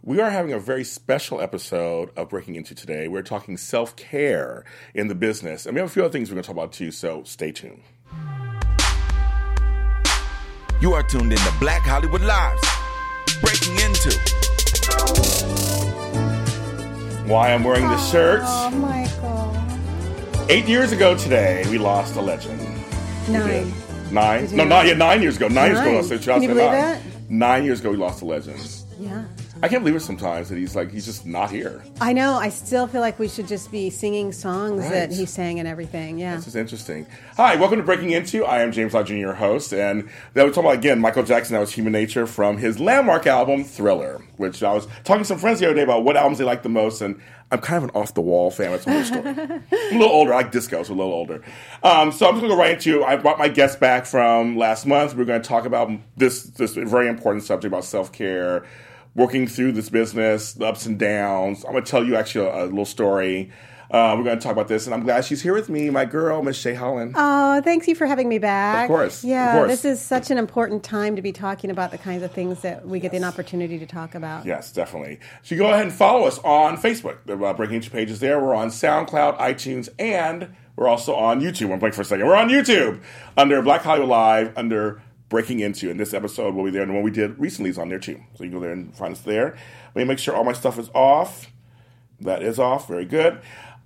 We are having a very special episode of Breaking Into today. We're talking self-care in the business. And we have a few other things we're going to talk about too, so stay tuned. You are tuned in to Black Hollywood Lives. Breaking Into. Why I'm wearing this shirt. Oh, Michael. 8 years ago today, we lost a legend. 9. 9? No, not yet. 9 years ago. 9 years ago, we lost a Can you believe that? 9 years ago, we lost a legend. Yeah. I can't believe it sometimes that he's just not here. I know. I still feel like we should just be singing songs Right. that he sang and everything. Yeah. This is interesting. Hi, welcome to Breaking Into. I am James Lott Jr., your host, and then we're talking about, again, Michael Jackson. That was Human Nature from his landmark album, Thriller, which I was talking to some friends the other day about what albums they like the most, and I'm kind of an off-the-wall fan. That's another story. I'm a little older. I like disco, so a little older. So I'm just going to go right into, I brought my guest back from last month. We're going to talk about this very important subject about self-care, working through this business, the ups and downs. I'm going to tell you actually a little story. We're going to talk about this, and I'm glad she's here with me, my girl, Miss Shay Holland. Oh, thanks you for having me back. Of course. Yeah, of course. this is such an important time to be talking about the kinds of things that we get an opportunity to talk about. Yes, definitely. So you go ahead and follow us on Facebook. The Breaking Into page is there. We're on SoundCloud, iTunes, and we're also on YouTube. I'm blank for a second. We're on YouTube under Black Hollywood Live, under Breaking Into, and this episode will be there, and the one we did recently is on there too. So you can go there and find us there. Let me make sure all my stuff is off. That is off. Very good.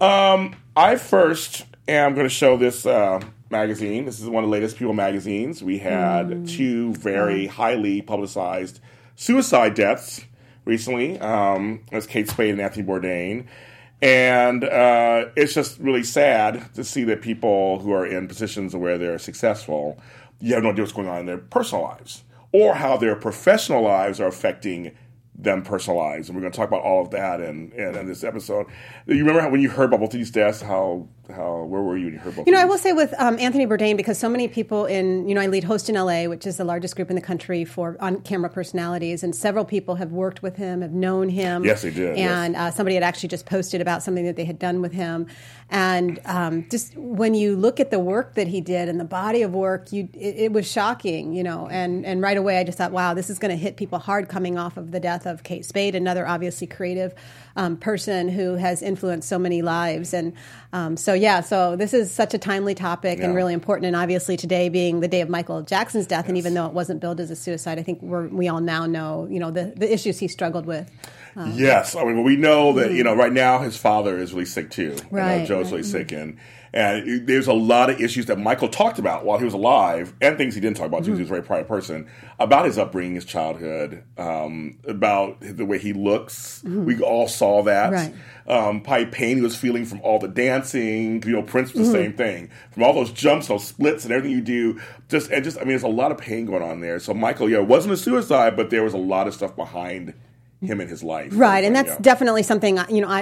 I first am going to show this magazine. This is one of the latest People magazines. We had two very highly publicized suicide deaths recently. That's Kate Spade and Anthony Bourdain. And it's just really sad to see that people who are in positions where they're successful, you have no idea what's going on in their personal lives or how their professional lives are affecting them personal lives. And we're going to talk about all of that in this episode. You remember when you heard about both of these deaths, where were you when you heard about I will say with Anthony Bourdain, because so many people I lead Host in LA, which is the largest group in the country for on-camera personalities, and several people have worked with him, have known him. Yes, they did. And somebody had actually just posted about something that they had done with him. And just when you look at the work that he did and the body of work, it was shocking, and right away I just thought, wow, this is going to hit people hard coming off of the death of Kate Spade, another obviously creative person who has influenced so many lives. And so this is such a timely topic and really important. And obviously today being the day of Michael Jackson's death, and even though it wasn't billed as a suicide, I think we all now know, the issues he struggled with. Yes. I mean, we know that, right now his father is really sick too. Right. Joe's really sick. And there's a lot of issues that Michael talked about while he was alive, and things he didn't talk about too. He was a very private person, about his upbringing, his childhood, about the way he looks. We all saw that. Right. Probably pain he was feeling from all the dancing. Prince was the same thing. From all those jumps, those splits, and everything you do. There's a lot of pain going on there. So Michael, it wasn't a suicide, but there was a lot of stuff behind him in his life. Right, and that's definitely something,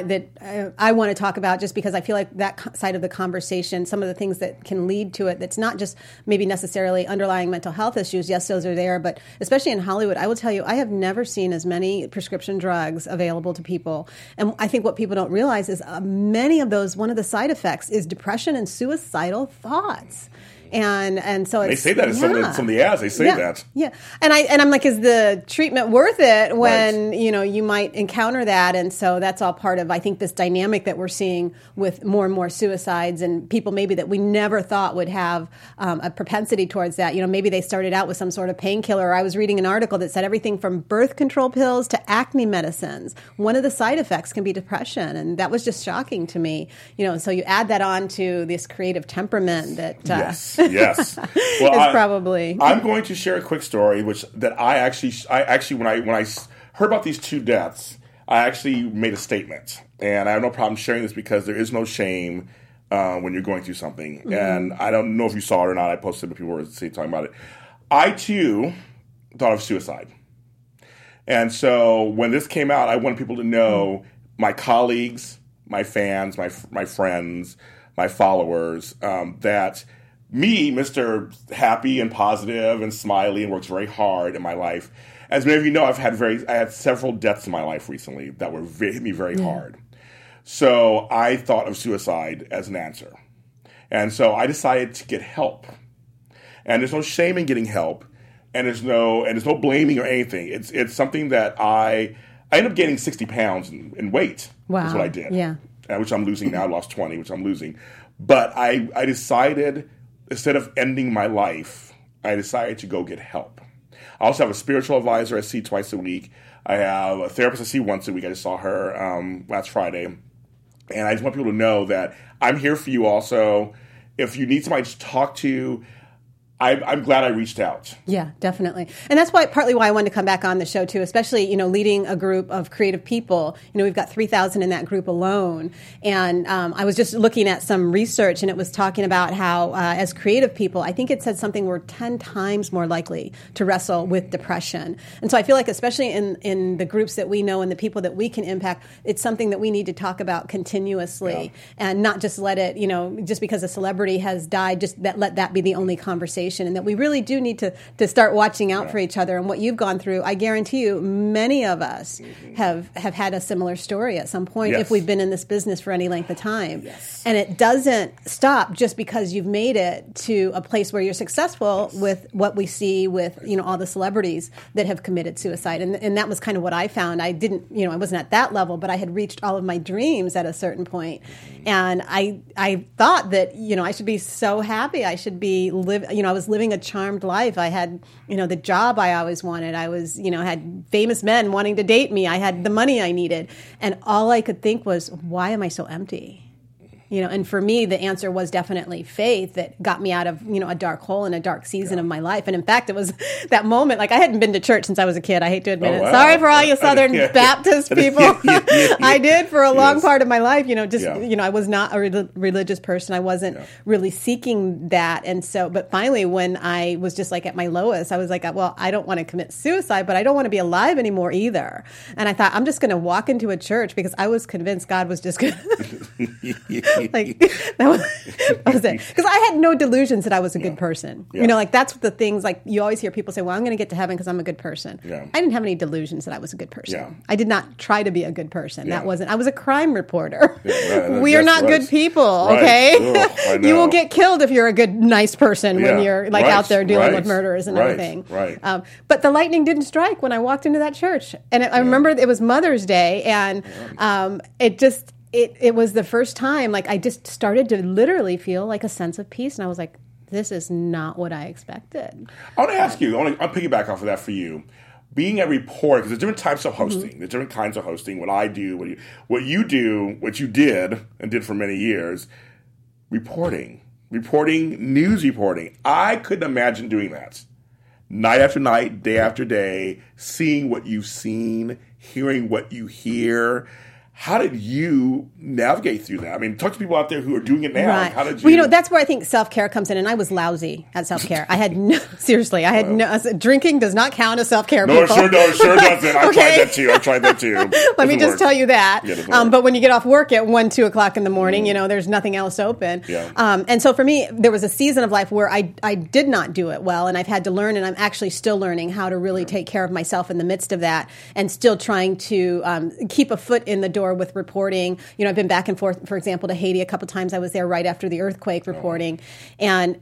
I want to talk about, just because I feel like that side of the conversation, some of the things that can lead to it, that's not just maybe necessarily underlying mental health issues. Yes, those are there, but especially in Hollywood, I will tell you, I have never seen as many prescription drugs available to people. And I think what people don't realize is many of those, one of the side effects is depression and suicidal thoughts. And so they say that in some of the ads. They say that. Yeah, and I'm like, is the treatment worth it when you might encounter that? And so that's all part of, I think, this dynamic that we're seeing with more and more suicides and people maybe that we never thought would have a propensity towards that. Maybe they started out with some sort of painkiller. I was reading an article that said everything from birth control pills to acne medicines. One of the side effects can be depression, and that was just shocking to me. So you add that on to this creative temperament that. Yes. Well, it's probably. I'm going to share a quick story, that I actually when I heard about these two deaths, I actually made a statement, and I have no problem sharing this because there is no shame when you're going through something. Mm-hmm. And I don't know if you saw it or not. I posted it, but people were talking about it. I too thought of suicide, and so when this came out, I wanted people to know, my colleagues, my fans, my friends, my followers, that. Me, Mr. Happy and positive and smiley and works very hard in my life. As many of you know, I had several deaths in my life recently that hit me very hard. So I thought of suicide as an answer. And so I decided to get help. And there's no shame in getting help. And there's no blaming or anything. It's something that I I ended up gaining 60 pounds in weight. Wow. That's what I did. Yeah. Which I'm losing now. I lost 20, which I'm losing. But I decided, instead of ending my life, I decided to go get help. I also have a spiritual advisor I see twice a week. I have a therapist I see once a week. I just saw her last Friday. And I just want people to know that I'm here for you also. If you need somebody to talk to, I'm glad I reached out. Yeah, definitely. And that's partly why I wanted to come back on the show too, especially, leading a group of creative people. We've got 3,000 in that group alone. And I was just looking at some research, and it was talking about how as creative people, I think it said something, we're 10 times more likely to wrestle with depression. And so I feel like especially in the groups that we know and the people that we can impact, it's something that we need to talk about continuously and not just let it, just because a celebrity has died, just let that be the only conversation. And that we really do need to start watching out for each other. And what you've gone through, I guarantee you, many of us have had a similar story at some point if we've been in this business for any length of time. Yes. And it doesn't stop just because you've made it to a place where you're successful with what we see with, all the celebrities that have committed suicide. And that was kind of what I found. I didn't, I wasn't at that level, but I had reached all of my dreams at a certain point. And I thought that, I should be so happy. I should be I was living a charmed life. I had, the job I always wanted. I was, had famous men wanting to date me. I had the money I needed. And all I could think was, why am I so empty? And for me, the answer was definitely faith that got me out of, a dark hole and a dark season of my life. And in fact, it was that moment, like I hadn't been to church since I was a kid. I hate to admit it. Wow. Sorry for all you Southern Baptist people. I did for a long part of my life, I was not a religious person. I wasn't really seeking that. And so, but finally, when I was just like at my lowest, I was like, well, I don't want to commit suicide, but I don't want to be alive anymore either. And I thought, I'm just going to walk into a church because I was convinced God was just going to... like that was it, because I had no delusions that I was a good person. That's the things, like you always hear people say, well, I'm going to get to heaven because I'm a good person. I didn't have any delusions that I was a good person. I did not try to be a good person. I was a crime reporter. We are not good people. Okay. Ugh, you will get killed if you're a good nice person when you're out there dealing with murderers and everything. But the lightning didn't strike when I walked into that church. And I remember it was Mother's Day, and it was the first time, like, I just started to literally feel like a sense of peace. And I was like, this is not what I expected. I want to ask you, I'll piggyback off of that for you. Being a reporter, because there's different types of hosting. There's different kinds of hosting. What I do, what you do, what you did and did for many years, reporting, news reporting. I couldn't imagine doing that. Night after night, day after day, seeing what you've seen, hearing what you hear. How did you navigate through that? I mean, talk to people out there who are doing it now. Right. How did you? Well, that's where I think self-care comes in, and I was lousy at self-care. I had drinking does not count as self-care. No, people. it sure doesn't. I tried that too. Let me just tell you that. Yeah, but when you get off work at 1, 2 o'clock in the morning, there's nothing else open. Yeah. And so for me, there was a season of life where I did not do it well, and I've had to learn, and I'm actually still learning how to really take care of myself in the midst of that, and still trying to keep a foot in the door with reporting. I've been back and forth, for example, to Haiti a couple times. I was there right after the earthquake reporting. And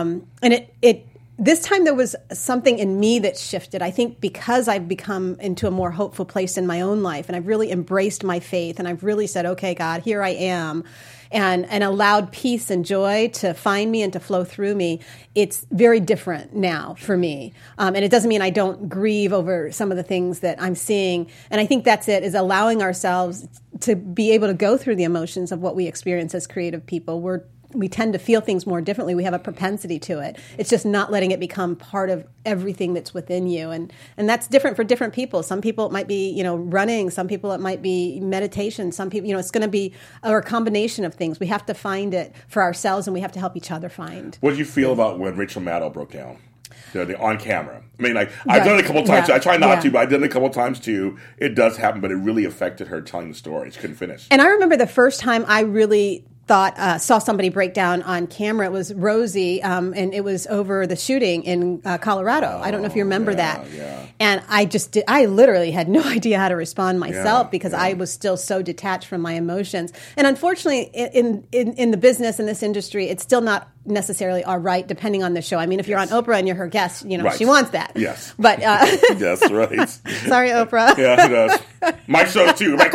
it this time there was something in me that shifted. I think because I've become into a more hopeful place in my own life, and I've really embraced my faith, and I've really said, okay, God, here I am. And allowed peace and joy to find me and to flow through me, it's very different now for me. And it doesn't mean I don't grieve over some of the things that I'm seeing. And I think that's it, is allowing ourselves to be able to go through the emotions of what we experience as creative people. We tend to feel things more differently. We have a propensity to it. It's just not letting it become part of everything that's within you. And that's different for different people. Some people it might be, running. Some people it might be meditation. Some people, it's going to be a combination of things. We have to find it for ourselves, and we have to help each other find. What did you feel about when Rachel Maddow broke down? The on camera. I mean, I've done it a couple times. I try not to, but I've done it a couple times too. It does happen, but it really affected her telling the story. She couldn't finish. And I remember the first time I really saw somebody break down on camera. It was Rosie, and it was over the shooting in Colorado. I don't know if you remember that. Yeah. And I literally had no idea how to respond myself because yeah. I was still so detached from my emotions. And unfortunately, in the business, in this industry, it's still not necessarily all right, depending on the show. I mean, if you're on Oprah and you're her guest, Right. she wants that. Yes. But Yes, right. sorry, Oprah. Yeah, he does. My show too. I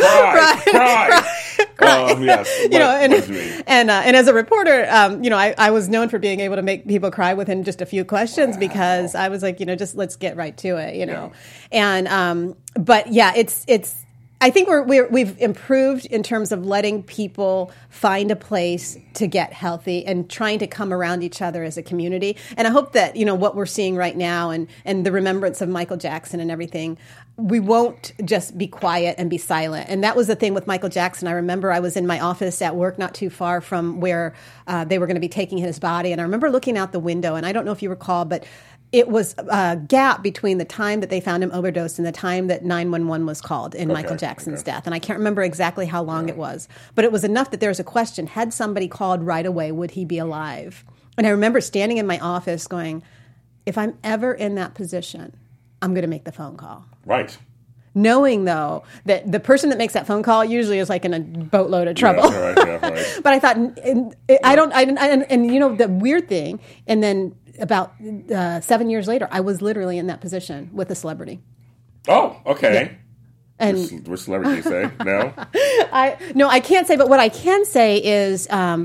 cry. Yes. And as a reporter, I was known for being able to make people cry within just a few questions because I was like, just let's get right to it, Yeah. And but yeah, it's. I think we've improved in terms of letting people find a place to get healthy and trying to come around each other as a community. And I hope that, what we're seeing right now and the remembrance of Michael Jackson and everything, we won't just be quiet and be silent. And that was the thing with Michael Jackson. I remember I was in my office at work not too far from where they were going to be taking his body. And I remember looking out the window, and I don't know if you recall, but it was a gap between the time that they found him overdosed and the time that 911 was called in Michael Jackson's death. And I can't remember exactly how long it was, but it was enough that there was a question. Had somebody called right away, would he be alive? And I remember standing in my office going, if I'm ever in that position, I'm going to make the phone call. Right. Knowing, though, that the person that makes that phone call usually is like in a boatload of trouble. Yeah, right. But I thought, and the weird thing, and then about 7 years later, I was literally in that position with a celebrity. Oh, okay. Yeah. And What celebrity do you say? No? I can't say, but what I can say is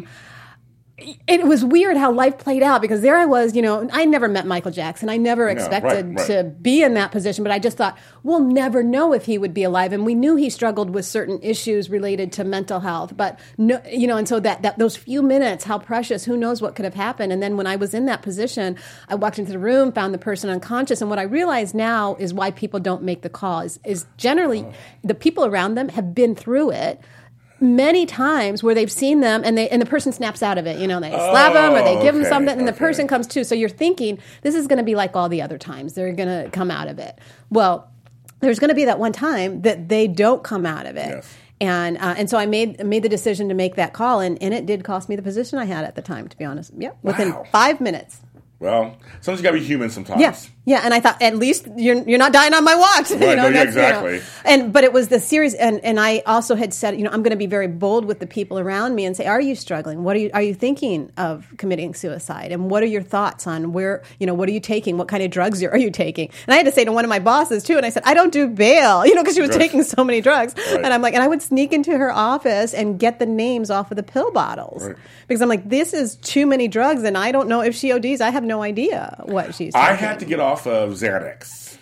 it was weird how life played out because there I was, I never met Michael Jackson. I never expected to be in that position, but I just thought, we'll never know if he would be alive. And we knew he struggled with certain issues related to mental health, but and so that those few minutes, how precious, who knows what could have happened. And then when I was in that position, I walked into the room, found the person unconscious. And what I realize now is why people don't make the call is generally the people around them have been through it many times where they've seen them and the person snaps out of it. They slap them or they give them something and the person comes to. So you're thinking this is going to be like all the other times. They're going to come out of it. Well, there's going to be that one time that they don't come out of it. Yes. And so I made the decision to make that call, and it did cost me the position I had at the time, to be honest. Yep, within 5 minutes. Well, sometimes you got to be human sometimes. Yeah, and I thought at least you're not dying on my watch. Right, exactly. But it was the series, and I also had said, I'm going to be very bold with the people around me and say, are you struggling? What are you thinking of committing suicide? And what are your thoughts on where, what are you taking? What kind of drugs are you taking? And I had to say to one of my bosses too, and I said, I don't do bail, because she was taking so many drugs. Right. And I'm like, and I would sneak into her office and get the names off of the pill bottles. Right. Because I'm like, this is too many drugs, and I don't know if she ODs. I have no idea what she's taking. I had to get off of Xanax.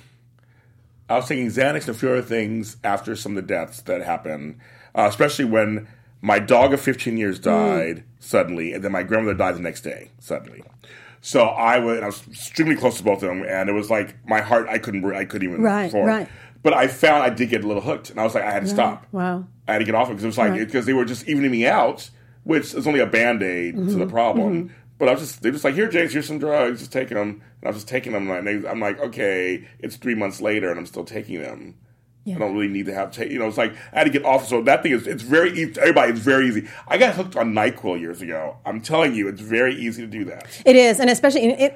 I was taking Xanax and a few other things after some of the deaths that happened, especially when my dog of 15 years died suddenly, and then my grandmother died the next day suddenly. So I was extremely close to both of them, and it was like my heart, I couldn't even perform. Right. But I found I did get a little hooked, and I was like, I had to stop. Wow. I had to get off it because it was like because they were just evening me out, which is only a Band-Aid to the problem. But they're just like, here, James, here's some drugs, just taking them. And I was just taking them, and I'm like, okay, it's 3 months later, and I'm still taking them. Yeah. I don't really need to have it's like, I had to get off. So that thing it's very easy. Everybody, it's very easy. I got hooked on NyQuil years ago. I'm telling you, it's very easy to do that. It is, and especially,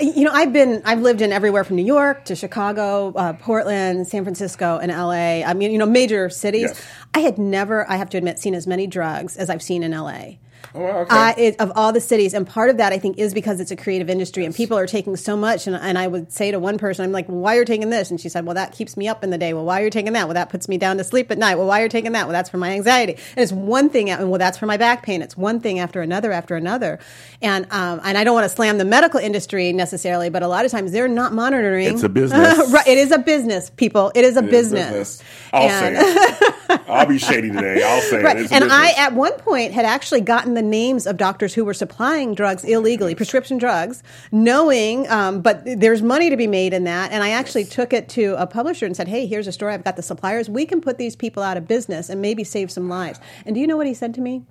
I've lived in everywhere from New York to Chicago, Portland, San Francisco, and LA. I mean, major cities. Yes. I had never, I have to admit, seen as many drugs as I've seen in LA. Oh, okay. Of all the cities, and part of that I think is because it's a creative industry and people are taking so much. And I would say to one person, I'm like, well, why are you taking this? And she said, well, that keeps me up in the day. Well, why are you taking that? Well, that puts me down to sleep at night. Well, why are you taking that? Well, that's for my anxiety. And it's one thing, and well, that's for my back pain. It's one thing after another after another. And I don't want to slam the medical industry necessarily, but a lot of times they're not monitoring. It's a business. Right. It is a business, people. It is a business. I'll say it. I'll be shady today. I'll say it. It's a business. I, at one point, had actually gotten the names of doctors who were supplying drugs illegally, prescription drugs, knowing, but there's money to be made in that. And I actually took it to a publisher and said, hey, here's a story. I've got the suppliers. We can put these people out of business and maybe save some lives. And do you know what he said to me?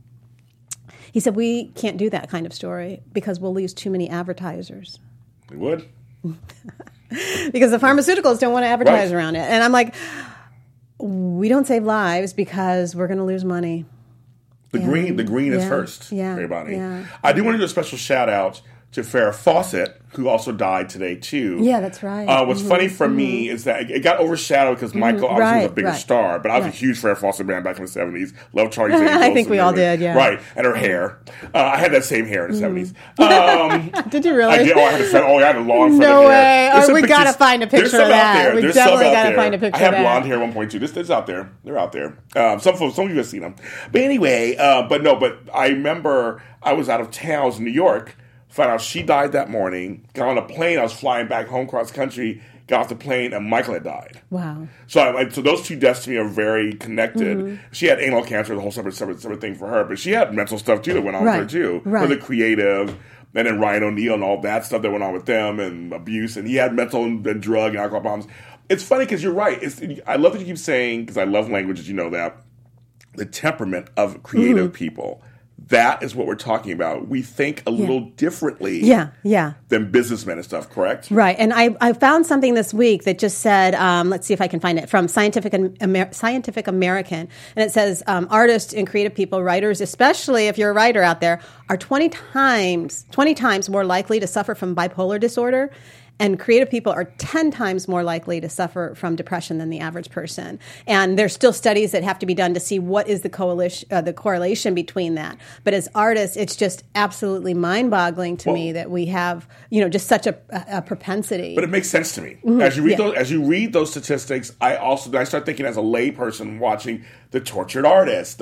He said, we can't do that kind of story because we'll lose too many advertisers. We would. Because the pharmaceuticals don't want to advertise around it. And I'm like, we don't save lives because we're going to lose money. The green is first, everybody. Yeah. I do want to do a special shout out to Farrah Fawcett, who also died today, too. Yeah, that's right. What's funny for me is that it got overshadowed because Michael obviously was a bigger star, but I was a huge Farrah Fawcett fan back in the 70s. Loved Charlie's Angels. I think we all did, yeah. Right, and her hair. I had that same hair in the 70s. Did you really? I did. I had a long No way. hair. We got to find a picture of that. We definitely got to find a picture of that. I had blonde hair at one point, too. This is out there. They're out there. Some of you have seen them. But anyway, but I remember I was out of town. I was in New York. Found out she died that morning. Got on a plane. I was flying back home cross country. Got off the plane, and Michael had died. Wow. So those two deaths to me are very connected. She had anal cancer, the whole separate thing for her. But she had mental stuff, too, that went on with her, too. Right. For the creative. And then Ryan O'Neal and all that stuff that went on with them, and abuse. And he had mental and drug and alcohol problems. It's funny because you're right. I love that you keep saying, because I love languages, you know that, the temperament of creative people. That is what we're talking about. We think a little differently than businessmen and stuff, correct? Right. And I found something this week that just said, let's see if I can find it, from Scientific American. And it says, artists and creative people, writers, especially if you're a writer out there, are 20 times more likely to suffer from bipolar disorder. And creative people are 10 times more likely to suffer from depression than the average person. And there's still studies that have to be done to see what is the correlation between that. But as artists, it's just absolutely mind-boggling to me that we have, just such a propensity. But it makes sense to me. As you read those statistics, I start thinking as a layperson watching the tortured artist.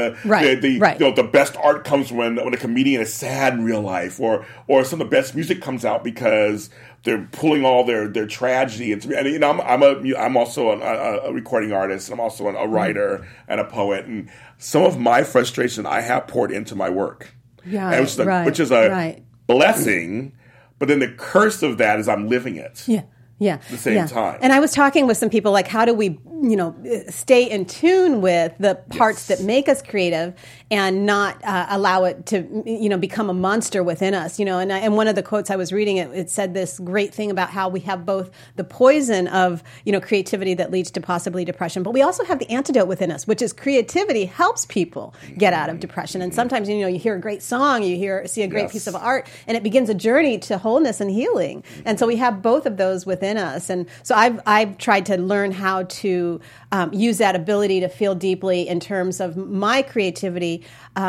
The best art comes when a comedian is sad in real life, or some of the best music comes out because they're pulling all their tragedy. And I'm also a recording artist. I'm also a writer and a poet. And some of my frustration I have poured into my work, which is a blessing. But then the curse of that is I'm living it. Yeah. At the same time. And I was talking with some people, like, how do we, stay in tune with the parts that make us creative and not allow it to, become a monster within us, And one of the quotes I was reading, it said this great thing about how we have both the poison of, creativity that leads to possibly depression, but we also have the antidote within us, which is creativity helps people get out of depression. And sometimes, you hear a great song, see a great piece of art, and it begins a journey to wholeness and healing. And so we have both of those within us. And so I've tried to learn how to use that ability to feel deeply in terms of my creativity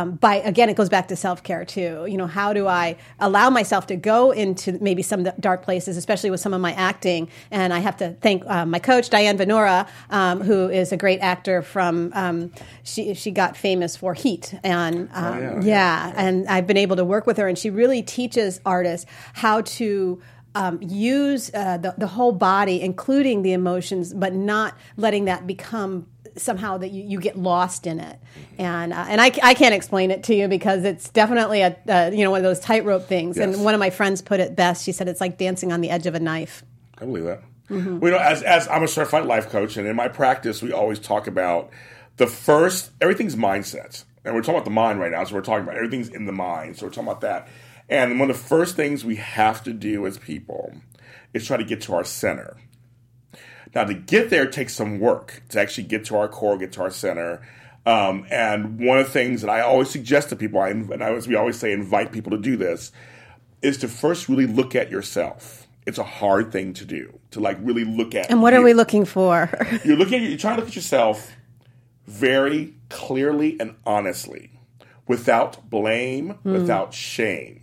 it goes back to self-care too. How do I allow myself to go into maybe some dark places, especially with some of my acting? And I have to thank my coach, Diane Venora, who is a great actor from, she got famous for Heat. And and I've been able to work with her, and she really teaches artists how to use the whole body, including the emotions, but not letting that become somehow that you get lost in it. And I can't explain it to you because it's definitely a one of those tightrope things. Yes. And one of my friends put it best. She said it's like dancing on the edge of a knife. I believe that. Mm-hmm. Well, as I'm a certified life coach, and in my practice, we always talk about everything's mindset. And we're talking about the mind right now, so we're talking about everything's in the mind. So we're talking about that. And one of the first things we have to do as people is try to get to our center. Now, to get there takes some work, to actually get to our core, get to our center. And one of the things that I always suggest to people, we always say invite people to do this, is to first really look at yourself. It's a hard thing to do, to really look at. And what are we looking for? You're trying to look at yourself very clearly and honestly, without blame, without shame.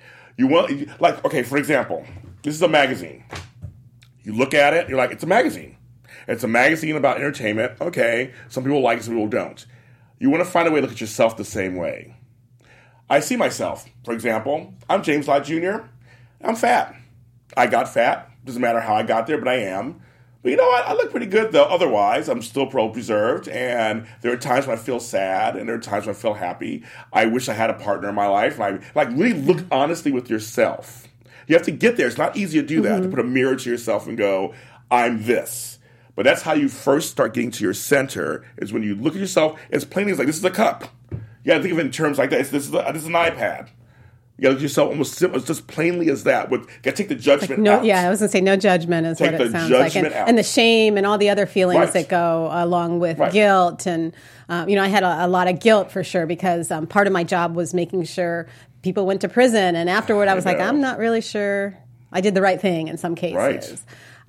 For example, this is a magazine. You look at it, you're like, it's a magazine. It's a magazine about entertainment. Okay, some people like it, some people don't. You want to find a way to look at yourself the same way. I see myself, for example, I'm James Lott Jr. I'm fat. I got fat. Doesn't matter how I got there, but I am. But you know what? I look pretty good, though. Otherwise, I'm still preserved, and there are times when I feel sad, and there are times when I feel happy. I wish I had a partner in my life. And I really look honestly with yourself. You have to get there. It's not easy to do that, to put a mirror to yourself and go, I'm this. But that's how you first start getting to your center, is when you look at yourself as plainly as this is a cup. You got to think of it in terms like that. This is an iPad. You got to look at yourself almost simple, just plainly as that. Got to take the judgment No, out. yeah, I was going to say no judgment is Take what the it sounds like. judgment out. And the shame and all the other feelings Right. that go along with Right. guilt. And, I had a lot of guilt for sure because part of my job was making sure people went to prison. And afterward, I was like, know. I'm not really sure I did the right thing in some cases. Right.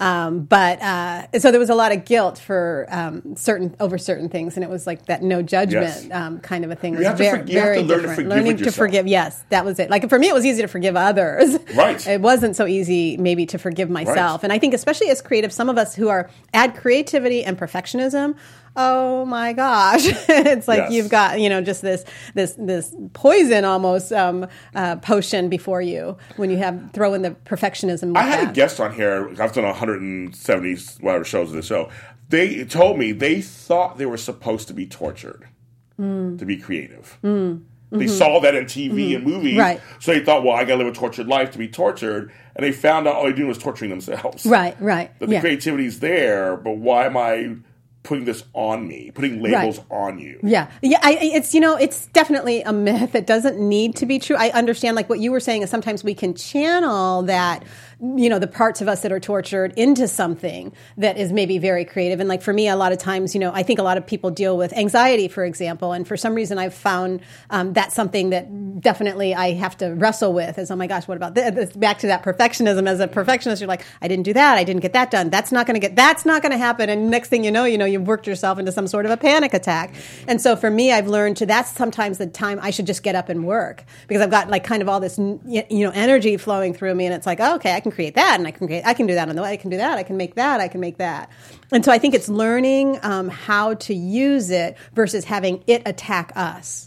So there was a lot of guilt for certain things, and it was like that no judgment Yes. Kind of a thing. You Was have to very, forg- you have very to learn to different. forgive Learning yourself. to forgive, yes, that was it. Like for me, it was easy to forgive others. Right. It wasn't so easy maybe to forgive myself. And I think especially as creative, some of us who add creativity and perfectionism. Oh my gosh! It's like Yes. you've got just this poison almost potion before you when you throw in the perfectionism. With I had a that. guest on here. I've done 170 whatever shows of the show. They told me they thought they were supposed to be tortured to be creative. They saw that in TV and movies, Right. so they thought, well, I got to live a tortured life to be tortured. And they found out all they doing was torturing themselves. Right. That the creativity's there, but why am I putting this on me, putting labels on you? Yeah. It's definitely a myth. It doesn't need to be true. I understand, like what you were saying, is sometimes we can channel that, the parts of us that are tortured into something that is maybe very creative. And like for me, a lot of times, I think a lot of people deal with anxiety, for example. And for some reason, I've found that's something that definitely I have to wrestle with. Is, oh my gosh, what about this? Back to that perfectionism. As a perfectionist, you're like, I didn't do that. I didn't get that done. That's not going to happen. And next thing you know, you've worked yourself into some sort of a panic attack. And so for me, I've learned that's sometimes the time I should just get up and work, because I've got like kind of all this, energy flowing through me. And it's like, oh, okay, I can create that, and I can do that on the way. I can do that. I can make that. And so I think it's learning how to use it versus having it attack us.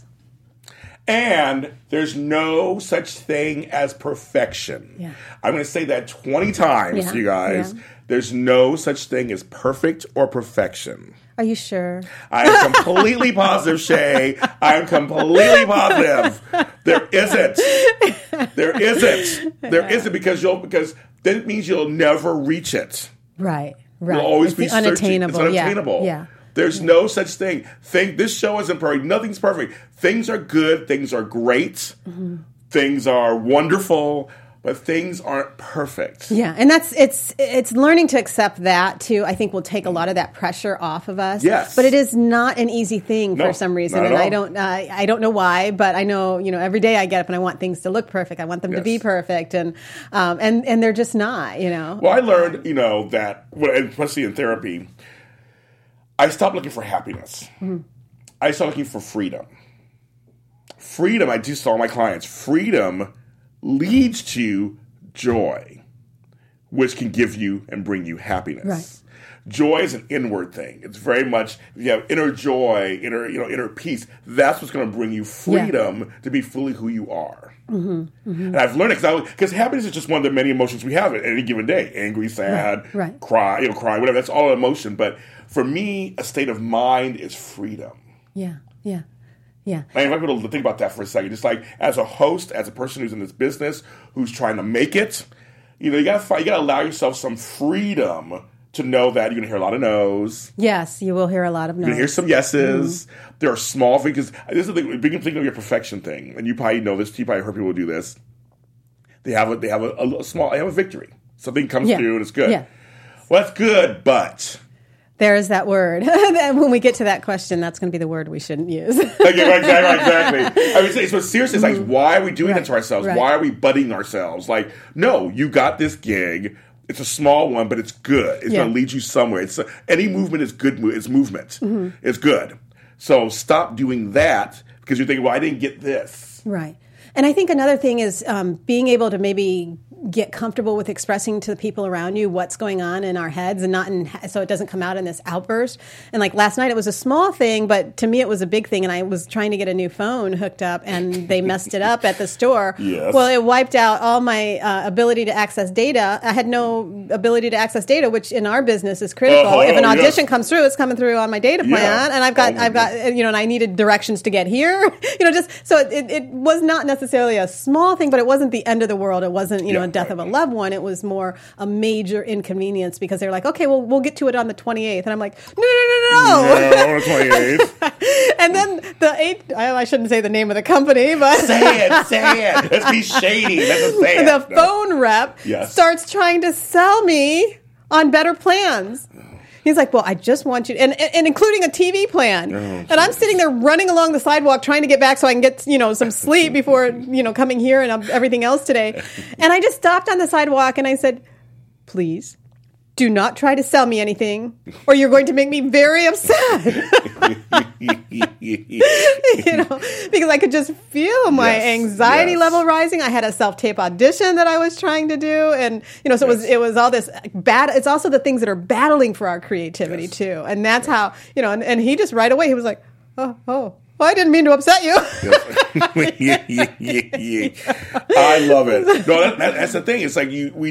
And there's no such thing as perfection. Yeah. I'm going to say that 20 times to you guys. Yeah. There's no such thing as perfect or perfection. Are you sure? I am completely positive, Shay. I am completely positive. There isn't. There isn't because that means you'll never reach it. Right. You'll always It's be the searching. unattainable. It's unattainable. Yeah. There's no such thing. This show isn't perfect. Nothing's perfect. Things are good. Things are great. Mm-hmm. Things are wonderful. But things aren't perfect. Yeah, and it's learning to accept that too. I think will take a lot of that pressure off of us. Yes. But it is not an easy thing No, for some reason, not at and all. I don't know why, but I know every day I get up and I want things to look perfect. I want them to be Yes. perfect, and they're just not. Well, I learned, that, especially in therapy, I stopped looking for happiness. Mm-hmm. I started looking for freedom. Freedom, I just saw my clients, freedom leads to joy, which can give you and bring you happiness. Right. Joy is an inward thing. It's very much, if you have inner joy, inner peace, that's what's going to bring you freedom to be fully who you are. Mm-hmm. Mm-hmm. And I've learned it because happiness is just one of the many emotions we have at any given day. Angry, sad, Right. cry, whatever. That's all emotion. But for me, a state of mind is freedom. Yeah. I invite people to think about that for a second. Just like as a host, as a person who's in this business, who's trying to make it, you gotta allow yourself some freedom to know that you're gonna hear a lot of no's. Yes, you will hear a lot of You're no's. gonna hear some yeses. There are small things. This is the big thing of your perfection thing, and you probably know this. You probably heard people do this. They have a victory. Something comes through and it's good. Yeah. Well, that's good, but. There's that word. When we get to that question, that's going to be the word we shouldn't use. Exactly. I mean, but seriously, it's like, why are we doing it to ourselves? Right. Why are we butting ourselves? Like, no, you got this gig. It's a small one, but it's good. It's going to lead you somewhere. Any movement is good. It's movement. Mm-hmm. It's good. So stop doing that because you're thinking, well, I didn't get this. Right. And I think another thing is being able to maybe get comfortable with expressing to the people around you what's going on in our heads, and so it doesn't come out in this outburst. And like last night, it was a small thing, but to me, it was a big thing. And I was trying to get a new phone hooked up, and they messed it up at the store. Yes. Well, it wiped out all my ability to access data. I had no ability to access data, which in our business is critical. If an audition comes through, it's coming through on my data plan, and I've got, and I needed directions to get here. So it was not necessarily a small thing, but it wasn't the end of the world. It wasn't, a death of a loved one. It was more a major inconvenience because they were like, okay, well, we'll get to it on the 28th. And I'm like, no. No, on the 28th. And then I shouldn't say the name of the company, but Say it. Let's be shady. Let's say the it. phone rep starts trying to sell me on better plans. He's like, well, I just want you, and including a TV plan. And I'm sitting there running along the sidewalk trying to get back so I can get, some sleep before, coming here and everything else today. And I just stopped on the sidewalk and I said, please, do not try to sell me anything or you're going to make me very upset. Because I could just feel my anxiety level rising. I had a self-tape audition that I was trying to do. And, so it was all this it's also the things that are battling for our creativity too. And that's how, and he just right away, he was like, oh, well, I didn't mean to upset you. I love it. No, that's the thing. It's like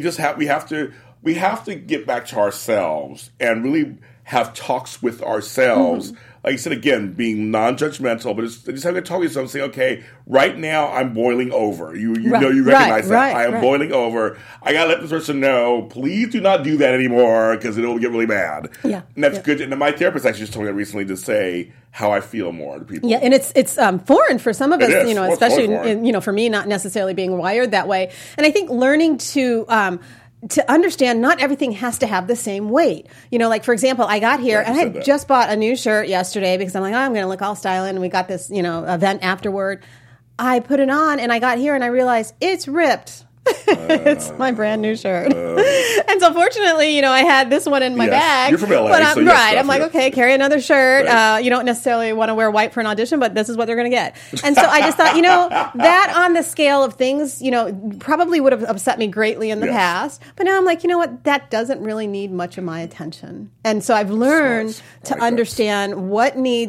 we have to get back to ourselves and really have talks with ourselves. Like you said, again, being non-judgmental, but just having a talk with yourself and say, okay, right now I'm boiling over. You recognize that. I am boiling over. I got to let this person know, please do not do that anymore because it will get really bad. Yeah. And that's good. And my therapist actually just told me that recently to say how I feel more to people. Yeah, and it's foreign for some of us, especially, for me, not necessarily being wired that way. And I think learning to understand not everything has to have the same weight. Like, for example, I got here and I just bought a new shirt yesterday because I'm like, I'm going to look all styling. And we got this, event afterward. I put it on and I got here and I realized it's ripped. It's my brand new shirt. And so fortunately, I had this one in my bag. You're from LA, but so I'm like, okay, carry another shirt. Right. You don't necessarily want to wear white for an audition, but this is what they're going to get. And so I just thought, that on the scale of things, probably would have upset me greatly in the past. But now I'm like, that doesn't really need much of my attention. And so I've learned to understand what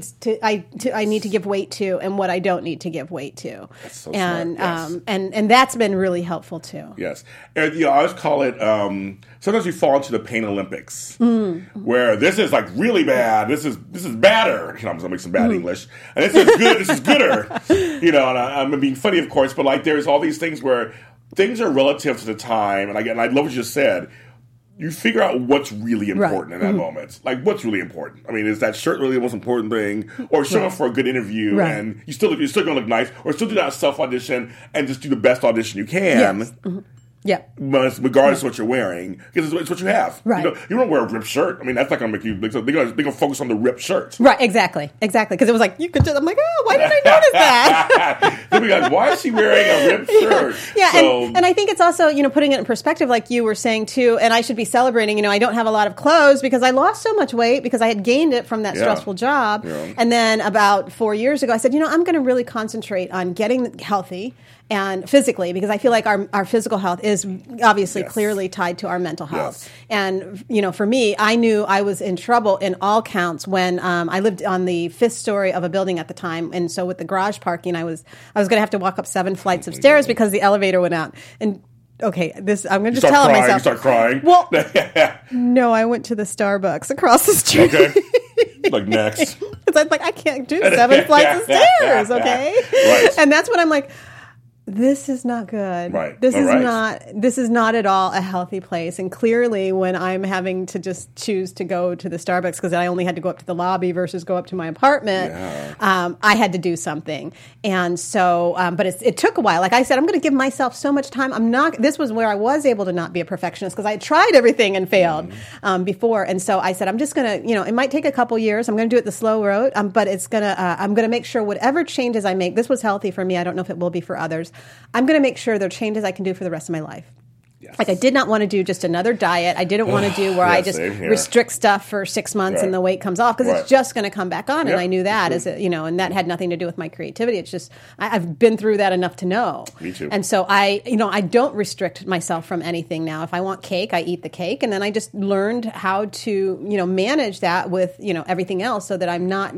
I need to give weight to and what I don't need to give weight to. That's so and smart. And that's been really helpful too. Yes. And, I always call it, sometimes we fall into the pain Olympics, where this is like really bad, this is badder, I'm going to make some bad English, and this is good, this is gooder, and I'm being funny, of course, but like there's all these things where things are relative to the time, and I love what you just said. You figure out what's really important in that moment. Like, what's really important? I mean, is that shirt really the most important thing? Or show up for a good interview and you're still going to look nice? Or still do that self-audition and just do the best audition you can? Yes. Yeah. Regardless of what you're wearing, because it's what you have. Right. You don't wear a ripped shirt. I mean, that's not going to make you. They're going to focus on the ripped shirt. Right. Exactly. Because it was like you could. I'm like, oh, why didn't I notice that? They'll be like, why is she wearing a ripped shirt? Yeah. And I think it's also putting it in perspective, like you were saying too. And I should be celebrating. I don't have a lot of clothes because I lost so much weight because I had gained it from that stressful job. Yeah. And then about 4 years ago, I said, I'm going to really concentrate on getting healthy. And physically, because I feel like our physical health is obviously clearly tied to our mental health. Yes. And, for me, I knew I was in trouble in all counts when I lived on the 5th story of a building at the time. And so with the garage parking, I was going to have to walk up 7 flights of stairs because the elevator went out. And okay, I'm going to just tell myself. You start crying? Well, no, I went to the Starbucks across the street. Okay. Like next. Because I'm like, I can't do 7 flights of stairs, okay? Right. And that's when I'm like, this is not good. Right. This is not at all a healthy place. And clearly when I'm having to just choose to go to the Starbucks because I only had to go up to the lobby versus go up to my apartment, I had to do something. And so, but it took a while. Like I said, I'm going to give myself so much time. This was where I was able to not be a perfectionist because I had tried everything and failed before. And so I said, I'm just going to, it might take a couple years. I'm going to do it the slow road, but I'm going to make sure whatever changes I make, this was healthy for me. I don't know if it will be for others. I'm going to make sure there are changes I can do for the rest of my life. Yes. Like I did not want to do just another diet. I didn't want to do where I just restrict stuff for 6 months and the weight comes off because it's just going to come back on. And I knew that and that had nothing to do with my creativity. It's just, I've been through that enough to know. Me too. And so I don't restrict myself from anything now. If I want cake, I eat the cake. And then I just learned how to, manage that with, everything else so that I'm not,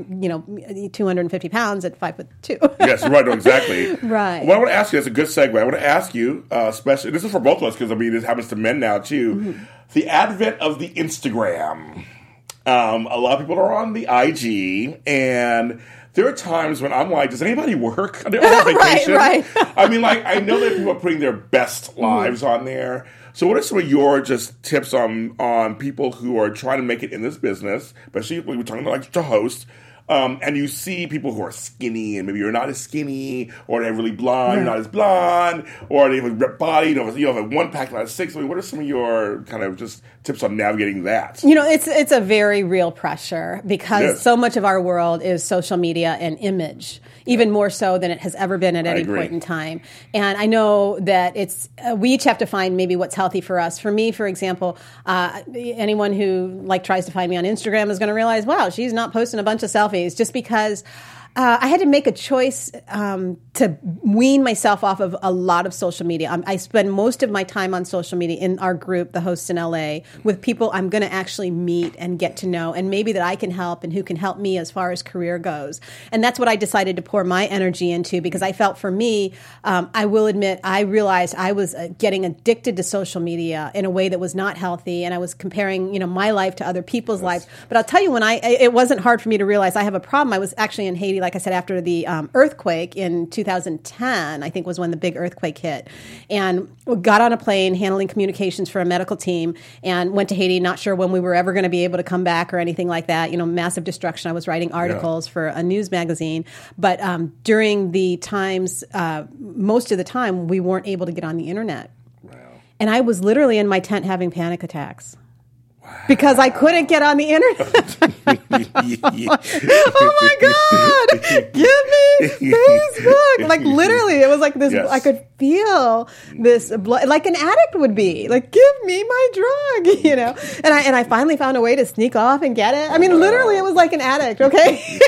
250 pounds at 5'2". Yes, right. No, exactly. Right. What I want to ask you, that's a good segue. I want to ask you, especially, this is for both of us because this happens to men now too. The advent of the Instagram. A lot of people are on the IG, and there are times when I'm like, does anybody work? Are they on vacation? Right. I mean, like, I know that people are putting their best lives on there. So what are some of your just tips on people who are trying to make it in this business, especially when we're talking about like to host? And you see people who are skinny, and maybe you're not as skinny, or they're really blonde, you're not as blonde, or they have a ripped body, you have a 1-pack, not a 6. I mean, what are some of your kind of just tips on navigating that? It's a very real pressure because so much of our world is social media and image, even more so than it has ever been at any point in time. And I know that we each have to find maybe what's healthy for us. For me, for example, anyone who tries to find me on Instagram is going to realize, wow, she's not posting a bunch of selfies, just because I had to make a choice to wean myself off of a lot of social media. I spend most of my time on social media in our group, the Hosts in LA, with people I'm going to actually meet and get to know, and maybe that I can help and who can help me as far as career goes. And that's what I decided to pour my energy into, because I felt for me, I will admit, I realized I was getting addicted to social media in a way that was not healthy, and I was comparing, my life to other people's lives. But I'll tell you, it wasn't hard for me to realize I have a problem. I was actually in Haiti, like I said, after the earthquake in 2010, I think was when the big earthquake hit, and got on a plane handling communications for a medical team and went to Haiti, not sure when we were ever going to be able to come back or anything like that. Massive destruction. I was writing articles for a news magazine, but during the times, most of the time, we weren't able to get on the internet. Wow. And I was literally in my tent having panic attacks. Because I couldn't get on the internet. Oh my God! Give me Facebook! Literally, it was like this. Yes. I could feel this blood, like an addict would be. Give me my drug, And I finally found a way to sneak off and get it. I mean, literally, it was like an addict. Okay.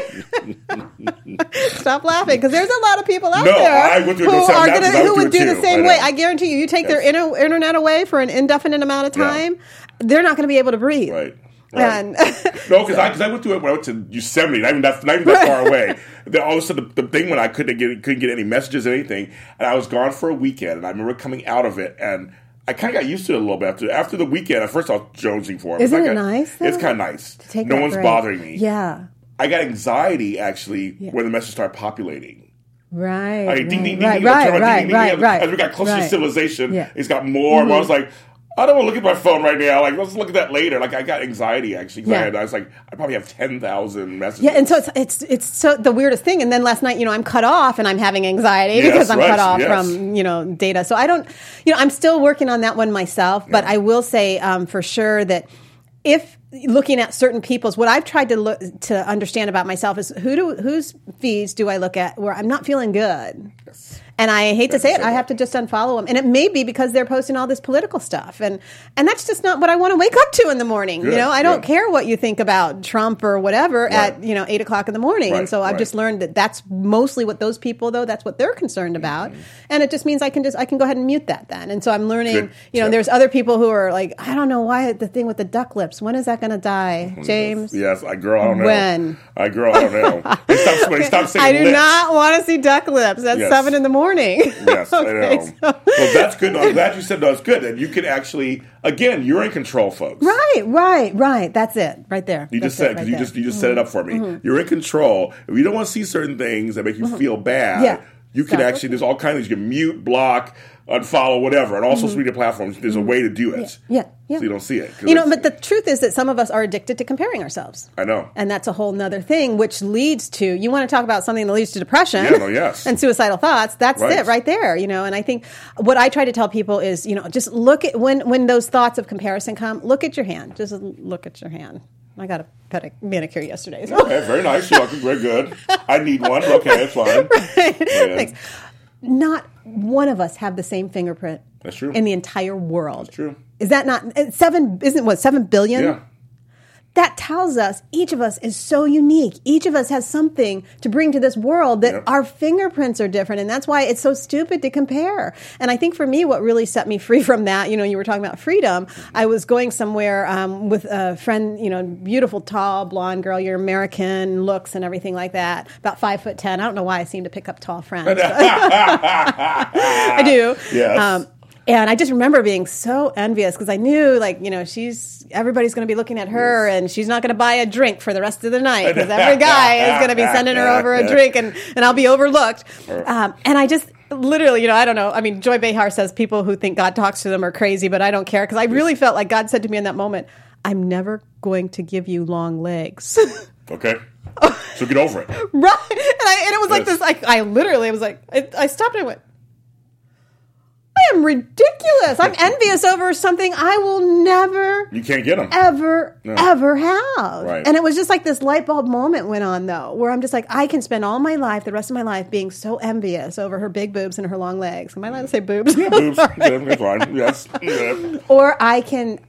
Stop laughing, because there's a lot of people out there who would do the same way. I guarantee you. You take their internet away for an indefinite amount of time. Yeah. They're not going to be able to breathe. Right. And no, because I went through it when I went to Yosemite, not even that far away. Then all of a sudden, the thing when I couldn't get any messages or anything, and I was gone for a weekend, and I remember coming out of it, and I kind of got used to it a little bit after the weekend. At first, I was jonesing for it. Isn't it nice? Though? It's kind of nice. No one's bothering me. Yeah. I got anxiety actually when the messages started populating. Right. Right. As we got closer to civilization, it's got more. Mm-hmm. I was like, I don't want to look at my phone right now. Let's look at that later. I got anxiety actually. I was like, I probably have 10,000 messages. Yeah, and so it's so the weirdest thing. And then last night, I'm cut off, and I'm having anxiety because I'm cut off from data. So I don't, I'm still working on that one myself. But I will say for sure that if looking at certain people's, what I've tried to understand about myself is whose feeds do I look at where I'm not feeling good. Yes. And I hate to say it, I have to just unfollow them. And it may be because they're posting all this political stuff. And that's just not what I want to wake up to in the morning. Good, I don't care what you think about Trump or whatever at, 8 o'clock in the morning. And so I've just learned that that's mostly what those people, though, that's what they're concerned about. Mm-hmm. And it just means I can go ahead and mute that then. And so I'm learning, there's other people who are like, I don't know why the thing with the duck lips, when is that going to die, James? Yes, I don't know. When? I don't know. Stop saying I do lips. Not want to see duck lips at 7 in the morning. Yes, I know. Well, that's good. I'm glad you said that's good. And you can actually, again, you're in control, folks. Right. That's it, right there. You just said, because you just set it up for me. Mm-hmm. You're in control. If you don't want to see certain things that make you feel bad, you can actually, there's all kinds of things. You can mute, block, unfollow, whatever. And all social media platforms, there's a way to do it. Yeah. So you don't see it. But the truth is that some of us are addicted to comparing ourselves. I know. And that's a whole nother thing, which leads to, you want to talk about something that leads to depression and suicidal thoughts. That's it right there, And I think what I try to tell people is, just look at, when those thoughts of comparison come, look at your hand. Just look at your hand. I got a manicure yesterday. So. Okay, very nice. You're looking very good. I need one. Okay, it's fine. Thanks. Not one of us have the same fingerprint. That's true. In the entire world. That's true. Is that not 7 billion? Yeah. That tells us each of us is so unique. Each of us has something to bring to this world that our fingerprints are different. And that's why it's so stupid to compare. And I think for me, what really set me free from that, you were talking about freedom. I was going somewhere with a friend, beautiful, tall, blonde girl, your American looks and everything like that, about 5'10". I don't know why I seem to pick up tall friends. I do. Yes. And I just remember being so envious because I knew, everybody's going to be looking at her, and she's not going to buy a drink for the rest of the night because every guy is going to be sending her over a drink, and I'll be overlooked. And I just literally, I don't know. I mean, Joy Behar says people who think God talks to them are crazy, but I don't care because I really felt like God said to me in that moment, I'm never going to give you long legs. Okay. So get over it. Right. And it was like this, I literally was like, I stopped and I went, I am ridiculous. I'm envious over something I will never. You can't get them. Ever have. Right. And it was just like this light bulb moment went on, though, where I'm just like, I can spend all my life, the rest of my life, being so envious over her big boobs and her long legs. Am I allowed to say boobs? Yeah, boobs. That's fine. Yes. Yeah. Or I can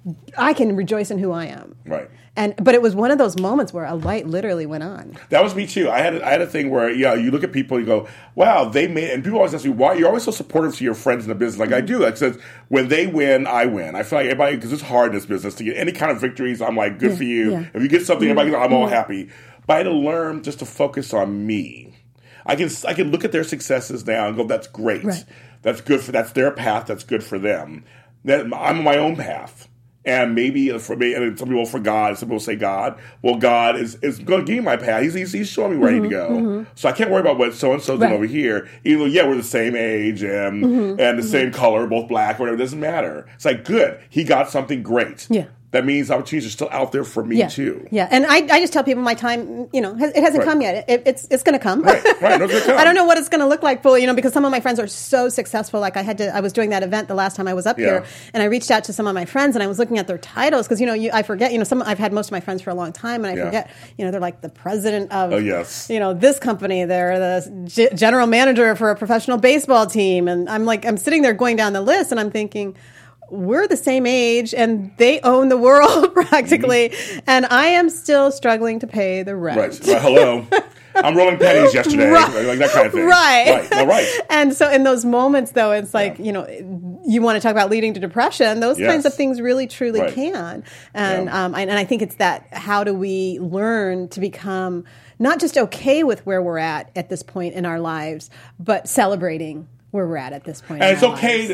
rejoice in who I am. Right. But it was one of those moments where a light literally went on. That was me too. I had a thing where you look at people and you go, wow, they made, and people always ask me why you're always so supportive to your friends in the business. Like I do. Like says when they win, I win. I feel like everybody, because it's hard in this business to get any kind of victories. I'm like, good for you. Yeah. If you get something, everybody goes, I'm all happy. But I had to learn just to focus on me. I can look at their successes now and go, that's great. Right. That's good that's their path. That's good for them. Then I'm on my own path. And maybe for me, and some people for God, some people say God. Well, God is going to give me my path. He's showing me where I need to go. So I can't worry about what so and so's doing over here. Even though we're the same age and the same color, both black or whatever. It doesn't matter. It's like good. He got something great. Yeah. That means opportunities are still out there for me too. Yeah, and I just tell people my time, it hasn't come yet. It's going to come. Right, no, it's going to come. I don't know what it's going to look like fully, because some of my friends are so successful. Like I was doing that event the last time I was up here, and I reached out to some of my friends, and I was looking at their titles because I forget. I've had most of my friends for a long time, and I forget. They're like the president of this company. They're the general manager for a professional baseball team, and I'm sitting there going down the list, and I'm thinking, we're the same age and they own the world practically. And I am still struggling to pay the rent. Right. Well, hello. I'm rolling pennies yesterday. Right. Like that kind of thing. Right. Well, right. And so in those moments, though, it's like, you want to talk about leading to depression. Those kinds of things really, truly can. And, and I think it's that, how do we learn to become not just okay with where we're at this point in our lives, but celebrating where we're at this point. And it's okay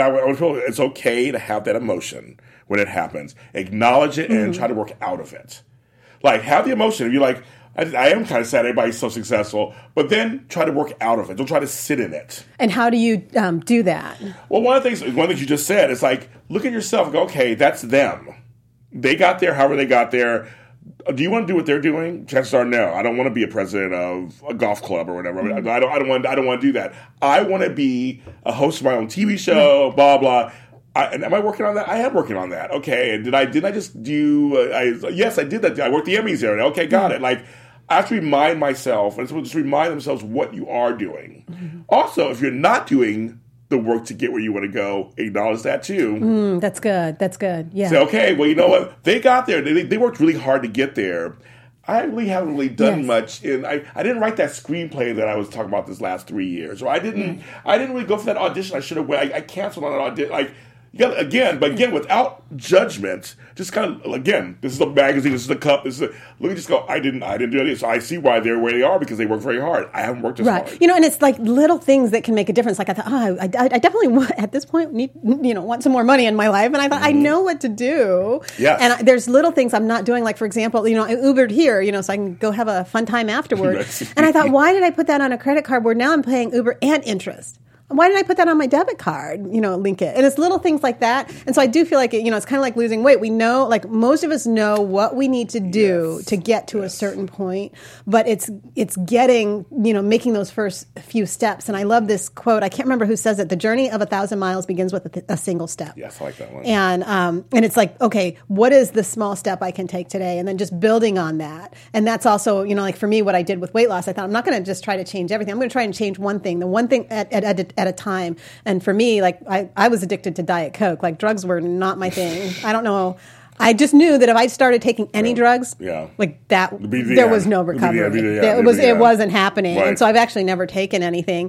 it's okay to have that emotion when it happens. Acknowledge it and try to work out of it. Like, have the emotion. If you're like, I am kind of sad everybody's so successful, but then try to work out of it. Don't try to sit in it. And how do you do that? Well, one of the things you just said is like, look at yourself and go, okay, that's them. They got there however they got there. Do you want to do what they're doing? Chances are no. I don't want to be a president of a golf club or whatever. I don't want to do that. I want to be a host of my own TV show. Blah blah. And am I working on that? I am working on that. Okay. And did I just do? Yes, I did that. I worked the Emmys there. Okay, got it. Like I have to remind myself, and someone just remind themselves what you are doing. Also, if you're not doing the work to get where you want to go, acknowledge that too. That's good. Yeah. Say, okay, well, you know what? They got there. They worked really hard to get there. I really haven't really done much. I didn't write that screenplay that I was talking about this last 3 years. Or I didn't really go for that audition. I should have went. I canceled on an audition. Like, you got again, without judgment, just kind of, again, this is a magazine, this is a cup, let me just go, I didn't do it. So I see why they're where they are, because they work very hard. I haven't worked as hard. And it's like little things that can make a difference. Like I thought, I definitely at this point need, want some more money in my life. And I thought, I know what to do. Yes. And there's little things I'm not doing. Like, for example, I Ubered here, so I can go have a fun time afterward. And I thought, why did I put that on a credit card where now I'm paying Uber and interest? Why didn't I put that on my debit card? Link it. And it's little things like that. And so I do feel like it's kind of like losing weight. We know, like most of us know what we need to do to get to a certain point, but it's getting, making those first few steps. And I love this quote. I can't remember who says it. The journey of 1,000 miles begins with a single step. Yes, I like that one. And it's like, okay, what is the small step I can take today? And then just building on that. And that's also, like for me, what I did with weight loss, I thought I'm not going to just try to change everything. I'm going to try and change one thing, the one thing at a time. And for me, like I was addicted to Diet Coke. Like drugs were not my thing. I don't know. I just knew that if I started taking any drugs, like that, there was no recovery. It wasn't happening. Right. And so I've actually never taken anything,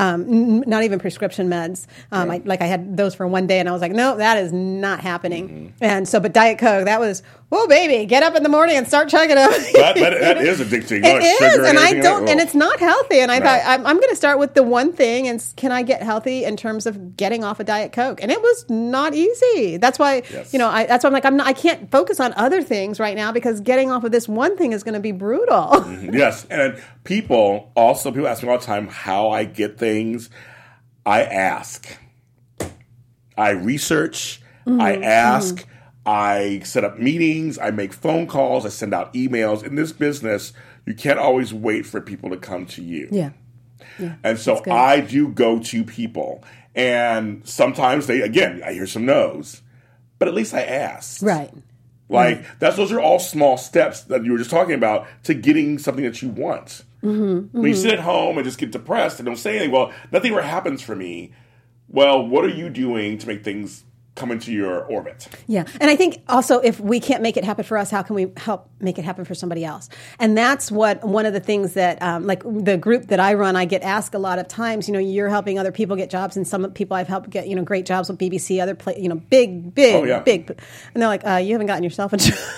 not even prescription meds. I had those for one day, and I was like, no, that is not happening. And so, but Diet Coke, that was, oh baby, get up in the morning and start chugging them. that is addicting. It is, and I don't, and it's not healthy. And I thought I'm going to start with the one thing, and can I get healthy in terms of getting off of Diet Coke? And it was not easy. That's why that's why I'm like I can't focus on other things right now, because getting off of this one thing is going to be brutal. Yes, and people ask me all the time how I get things. I ask, I research, I ask. I set up meetings. I make phone calls. I send out emails. In this business, you can't always wait for people to come to you. Yeah. And so I do go to people. And sometimes I hear some no's. But at least I asked. Right. Those are all small steps that you were just talking about to getting something that you want. When you sit at home and just get depressed and don't say anything, well, nothing ever happens for me. Well, what are you doing to make things come into your orbit? Yeah. And I think also if we can't make it happen for us, how can we help make it happen for somebody else? And that's one of the things that, like the group that I run, I get asked a lot of times, you're helping other people get jobs, and some people I've helped get, great jobs with BBC, other big. And they're like, you haven't gotten yourself a job.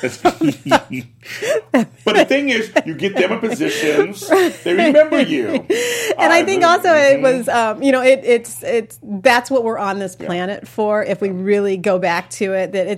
But the thing is, you get them in positions, they remember you. And I think also it was, it's that's what we're on this planet for. If we really go back to it, that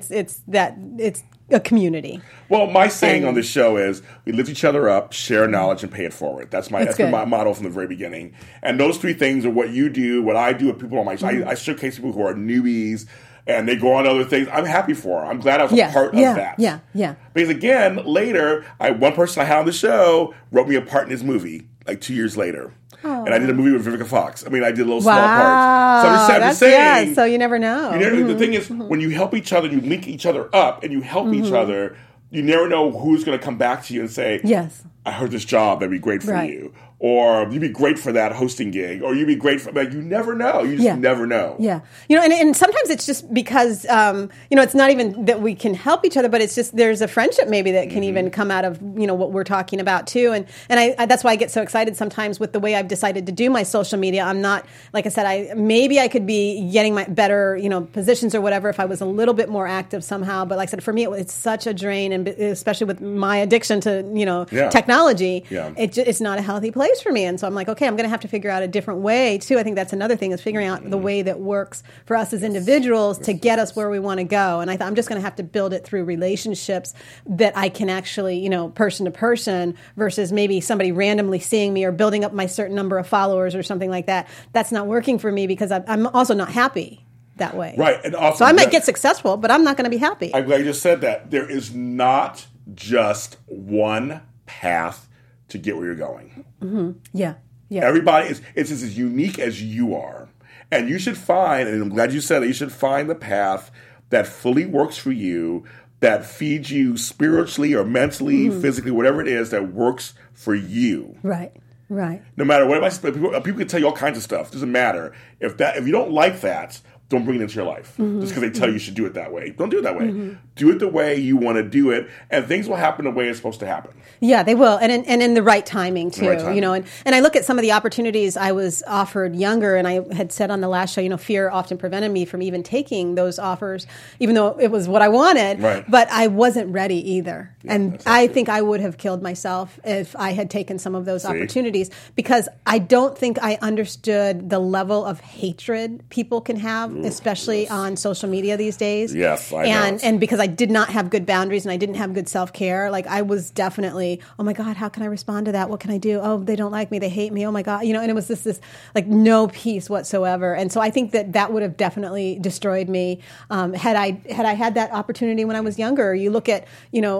it's a community. Well, my saying on the show is we lift each other up, share knowledge, and pay it forward. That's been my motto from the very beginning. And those three things are what you do, what I do with people on my show. I showcase people who are newbies and they go on to other things. I'm happy for them. I'm glad I was a part of that. Yeah. Because again, later, one person I had on the show wrote me a part in his movie, like 2 years later. Oh. And I did a movie with Vivica Fox. I did little small parts. So I'm just saying. Yeah, so you never know. The thing is, when you help each other, you link each other up, and you help each other, you never know who's going to come back to you and say, yes, I heard this job, that'd be great for you. Or you'd be great for that hosting gig. Or you'd be great for, you never know. You just never know. Yeah. And sometimes it's just because, it's not even that we can help each other, but it's just there's a friendship maybe that can even come out of, what we're talking about too. And I that's why I get so excited sometimes with the way I've decided to do my social media. I'm not, like I said, maybe I could be getting my better, positions or whatever if I was a little bit more active somehow. But like I said, for me, it's such a drain, and especially with my addiction to, technology, it's not a healthy place for me. And so I'm like, okay, I'm going to have to figure out a different way too. I think that's another thing, is figuring out the way that works for us as individuals to get us where we want to go. And I'm just going to have to build it through relationships that I can actually, person to person, versus maybe somebody randomly seeing me or building up my certain number of followers or something like that. That's not working for me because I'm also not happy that way. Right. And also, so I might get successful, but I'm not going to be happy. I'm glad you just said that. There is not just one path to get where you're going. Mm-hmm. Yeah. Everybody it's as unique as you are. And you should find, and I'm glad you said it, you should find the path that fully works for you, that feeds you spiritually or mentally, physically, whatever it is that works for you. Right. No matter what, people can tell you all kinds of stuff. It doesn't matter. If you don't like that, don't bring it into your life. Just because they tell you should do it that way. Don't do it that way. Do it the way you want to do it, and things will happen the way it's supposed to happen. Yeah, they will, and in the right timing too. And I look at some of the opportunities I was offered younger, and I had said on the last show, fear often prevented me from even taking those offers, even though it was what I wanted. Right. But I wasn't ready either, and I think I would have killed myself if I had taken some of those opportunities, because I don't think I understood the level of hatred people can have. Especially on social media these days. Yes, I know. And because I did not have good boundaries and I didn't have good self-care, like I was definitely, oh my God, how can I respond to that? What can I do? Oh, they don't like me. They hate me. Oh my God. And it was this like no peace whatsoever. And so I think that would have definitely destroyed me had I had that opportunity when I was younger. You look at,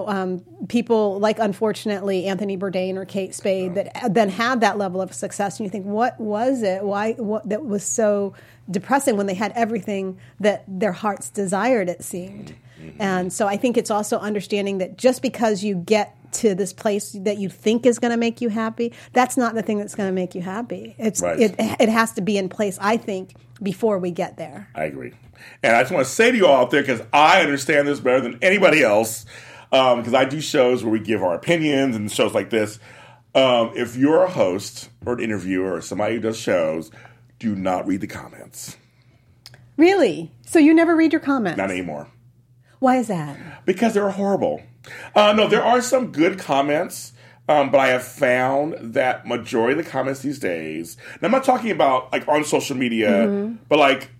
people like, unfortunately, Anthony Bourdain or Kate Spade that then had that level of success, and you think, what was it? What that was so depressing when they had everything that their hearts desired, it seemed. And so I think it's also understanding that just because you get to this place that you think is going to make you happy, that's not the thing that's going to make you happy. It has to be in place, I think, before we get there. I agree. And I just want to say to you all out there, because I understand this better than anybody else, because I do shows where we give our opinions and shows like this. If you're a host or an interviewer or somebody who does shows, do not read the comments. Really? So you never read your comments? Not anymore. Why is that? Because they're horrible. No, there are some good comments, but I have found that majority of the comments these days, and I'm not talking about like on social media, but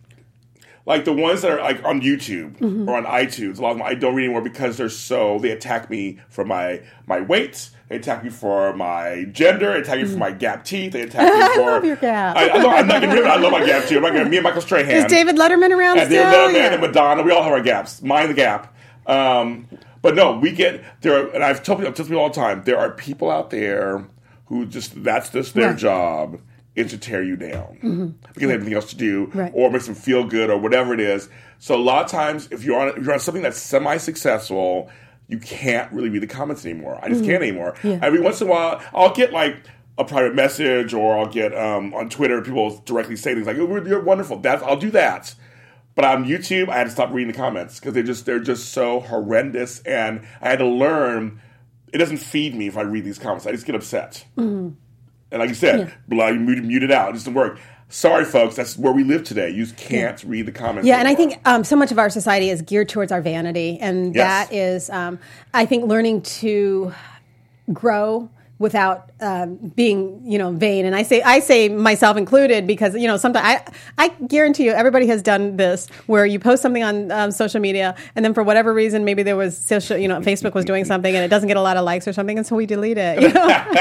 like the ones that are like on YouTube or on iTunes, a lot of them I don't read anymore because they attack me for my weight. They attack me for my gender. They attack me for my gap teeth. They attack me for... I love your gap. I'm not getting rid of it. I love my gap too. Me and Michael Strahan. Is David Letterman around still? David Letterman and Madonna. We all have our gaps. Mine the gap. But no, we get there, and I've told people all the time. There are people out there who that's their job is to tear you down because they have nothing else to do, or makes them feel good, or whatever it is. So a lot of times, if you're on something that's semi-successful, you can't really read the comments anymore. I just can't anymore. Yeah. Every once in a while, I'll get like a private message, or I'll get on Twitter people directly say things like, "Oh, you're wonderful." I'll do that. But on YouTube, I had to stop reading the comments because they're just so horrendous, and I had to learn it doesn't feed me if I read these comments. I just get upset, and like you said, you mute it out. It doesn't work. Sorry, folks, that's where we live today. You can't read the comments. Yeah, anymore. and I think so much of our society is geared towards our vanity, and that is, I think, learning to grow without being, vain. And I say myself included because, sometimes I guarantee you everybody has done this where you post something on social media and then for whatever reason, maybe there was Facebook was doing something and it doesn't get a lot of likes or something. And so we delete it. Okay.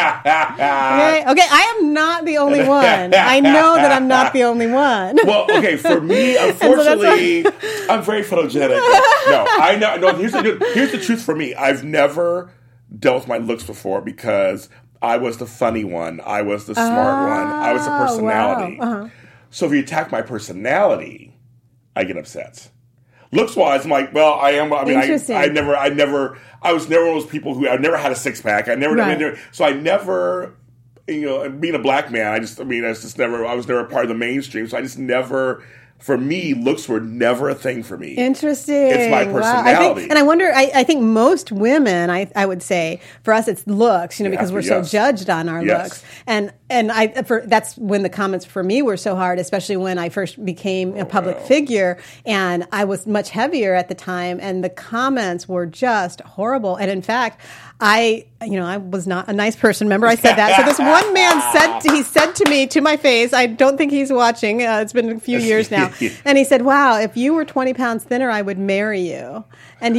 I am not the only one. I know that I'm not the only one. Well, okay. For me, unfortunately, I'm very photogenic. No, here's the truth for me. I've never dealt with my looks before because I was the funny one. I was the smart one. I was the personality. Wow. So if you attack my personality, I get upset. Looks wise, I'm like, well, I am. I mean, I was never one of those people who I never had a six pack. I never. Being a black man, I was never a part of the mainstream. So I just never. For me, looks were never a thing for me. Interesting. It's my personality. Wow. I wonder, I think most women, I would say, for us it's looks, because we're so judged on our looks. And that's when the comments for me were so hard, especially when I first became a public figure. And I was much heavier at the time, and the comments were just horrible. And in fact, I was not a nice person. Remember I said that? So this one man said to me, to my face, I don't think he's watching. It's been a few years now. And he said, wow, if you were 20 pounds thinner, I would marry you. And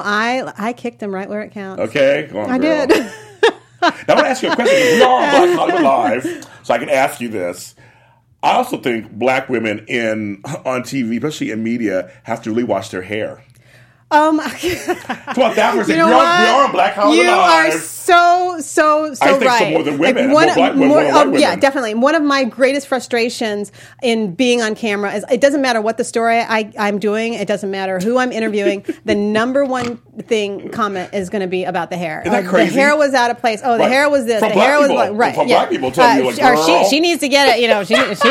I kicked him right where it counts. Okay, go on, I girl. did. Now I want to ask you a question. We are on Black Hollywood Live, so I can ask you this. I also think black women on TV, especially in media, have to really wash their hair. Come on, that was we are on Black Hollywood Live. You are so I think right. so more than women. Yeah, definitely. One of my greatest frustrations in being on camera is it doesn't matter what the story I'm doing. It doesn't matter who I'm interviewing. The number one comment is going to be about the hair. Isn't that crazy? The hair was out of place. Oh, the hair was this. From the hair was right. From black people tell you, like, girl, she needs to get it.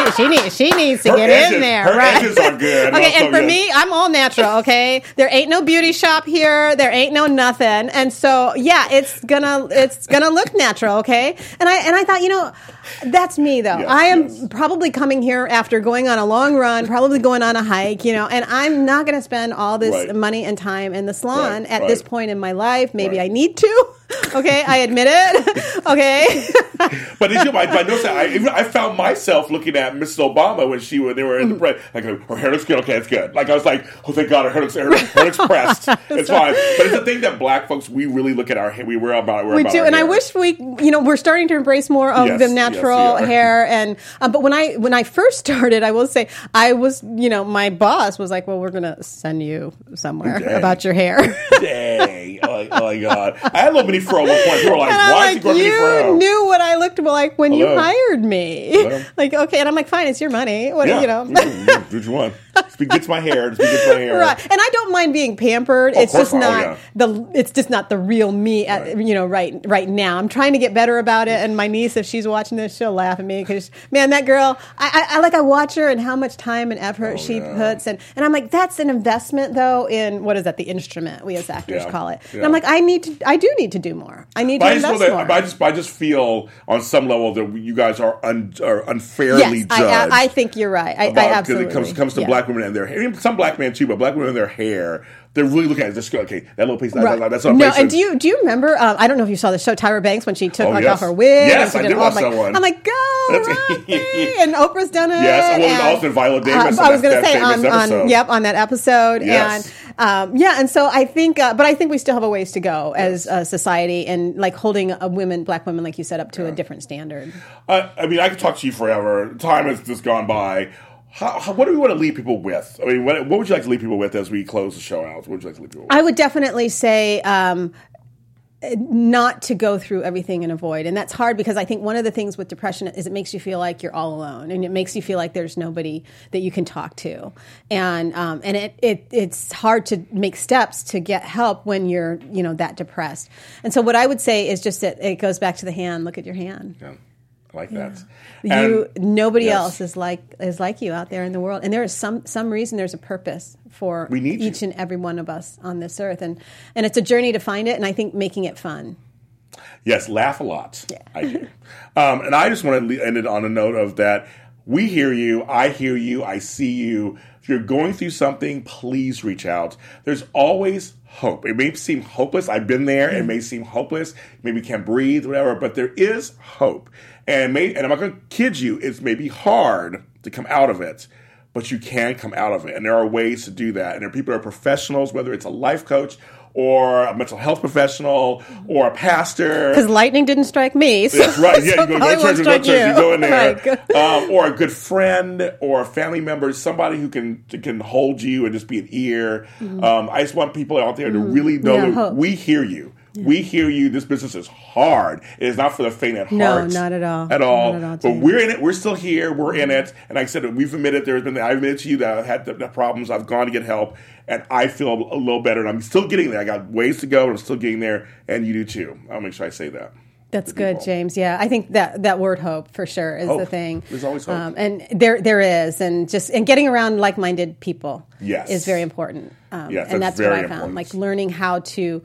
She needs to get in there. Her edges are good. Okay, and for me, I'm all natural. Okay, there ain't no beauty shop here. There ain't no nothing. And so, yeah, it's gonna look natural. Okay, and I thought, that's me though. Yes, I am probably coming here after going on a long run, probably going on a hike, and I'm not going to spend all this money and time in the salon at this point in my life. Maybe I need to. Okay, I admit it. Okay. But I noticed that I found myself looking at Mrs. Obama when they were in the press. Like, her hair looks good. Okay, it's good. Like, I was like, oh, thank God, her hair looks pressed. It's fine. But it's the thing that black folks, we really look at our hair. We do, and I wish we're starting to embrace more of the natural hair. And but when I first started, I will say I was, my boss was like, well, we're gonna send you somewhere about your hair. Dang. Oh my God. I had a little mini fro at one point. People were like, why is he growing mini fro? You knew what I looked like when you hired me. Hello. Like, okay, and I'm like, fine, it's your money. What do you want? Get to my hair. Right. And I don't mind being pampered. It's just not the real me right now. I'm trying to get better about it, and my niece, if she's watching this, she'll laugh at me because, man, that girl, I watch her and how much time and effort she puts, and I'm like, that's an investment though in, what is that, the instrument, we as actors call it. And I'm like, I do need to do more. I need to invest more. I just feel on some level that you guys are unfairly judged. I think you're right. I absolutely. Because it comes to black women and their hair. Some black men too, but black women and their hair. They're really looking at it. Just go, okay, that little piece. That's not. No, and do you remember? I don't know if you saw the show Tyra Banks when she took off her wig. Yes, I did watch that one. I'm like, go, Robbie! And Oprah's done it. Yes, and also Viola Davis. I was going to say on that episode. Yes. And so I think, but I think we still have a ways to go as a society, and like holding black women, like you said, up to a different standard. I mean, I could talk to you forever. Time has just gone by. what do we want to leave people with? I mean, what would you like to leave people with as we close the show out? What would you like to leave people with? I would definitely say not to go through everything and avoid. And that's hard because I think one of the things with depression is it makes you feel like you're all alone, and it makes you feel like there's nobody that you can talk to. And it's hard to make steps to get help when you're, that depressed. And so what I would say is just that it goes back to the hand. Look at your hand. Yeah. I like that. Nobody else is like you out there in the world, and there is some reason, there's a purpose for each and every one of us on this earth, and it's a journey to find it, and I think making it fun. Yes, laugh a lot. Yeah. I do. And I just want to end it on a note of that. We hear you. I hear you. I see you. If you're going through something, please reach out. There's always hope. It may seem hopeless. I've been there. It may seem hopeless. Maybe you can't breathe, whatever, but there is hope. And I'm not going to kid you, it's maybe hard to come out of it, but you can come out of it. And there are ways to do that. And there are people that are professionals, whether it's a life coach or a mental health professional or a pastor. Because lightning didn't strike me. So, that's right. Yeah, you go to church, you go in there. Right. Or a good friend or a family member, somebody who can hold you and just be an ear. I just want people out there to really know that we hear you. Yeah. We hear you. This business is hard. It is not for the faint at heart. No, not at all. At all. Not at all, but we're in it. We're still here. We're in it. And like I said, I've admitted to you that I've had the problems. I've gone to get help. And I feel a little better. And I'm still getting there. I got ways to go. And I'm still getting there. And you do too. I'll make sure I say that. That's good, James. Yeah, I think that word hope for sure is the thing. There's always hope. And there is. And getting around like-minded people is very important. Yes, and that's very what I important. found. Like learning how to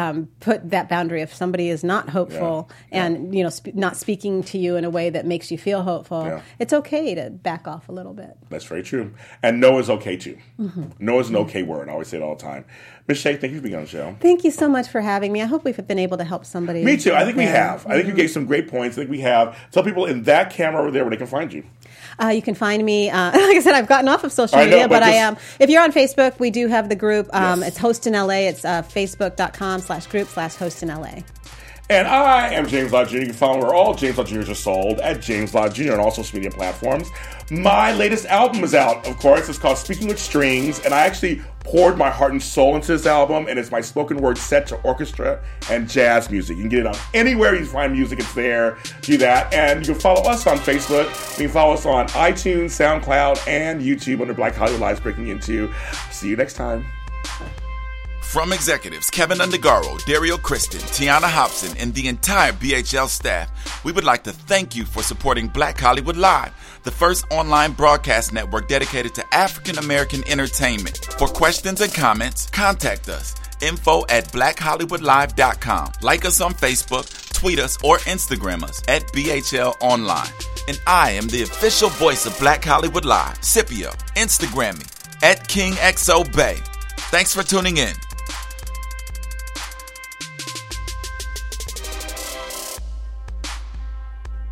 put that boundary if somebody is not hopeful and not speaking to you in a way that makes you feel hopeful. Yeah. It's okay to back off a little bit. That's very true. And no is okay too. No is an okay word. I always say it all the time. Ms. Shea, thank you for being on the show. Thank you so much for having me. I hope we've been able to help somebody. Me too. I think we have. I think you gave some great points. I think we have. Tell people in that camera over there where they can find you. You can find me, like I said, I've gotten off of social media, but I am. If you're on Facebook, we do have the group. It's Host in LA. It's facebook.com/group/Host in LA. And I am James Lott Jr. You can follow where all James Lott Jr.'s are sold at James Lott Jr. on all social media platforms. My latest album is out, of course. It's called Speaking with Strings, and I actually poured my heart and soul into this album, and it's my spoken word set to orchestra and jazz music. You can get it on anywhere you find music. It's there. Do that. And you can follow us on Facebook. You can follow us on iTunes, SoundCloud, and YouTube under Black Hollywood Live's Breaking Into. See you next time. From executives Kevin Undergaro, Dario Kristen, Tiana Hobson, and the entire BHL staff, we would like to thank you for supporting Black Hollywood Live, the first online broadcast network dedicated to African American entertainment. For questions and comments, contact us. info@blackhollywoodlive.com. Like us on Facebook, tweet us, or Instagram us at BHL Online. And I am the official voice of Black Hollywood Live, Scipio. Instagram me at KingXOBay. Thanks for tuning in.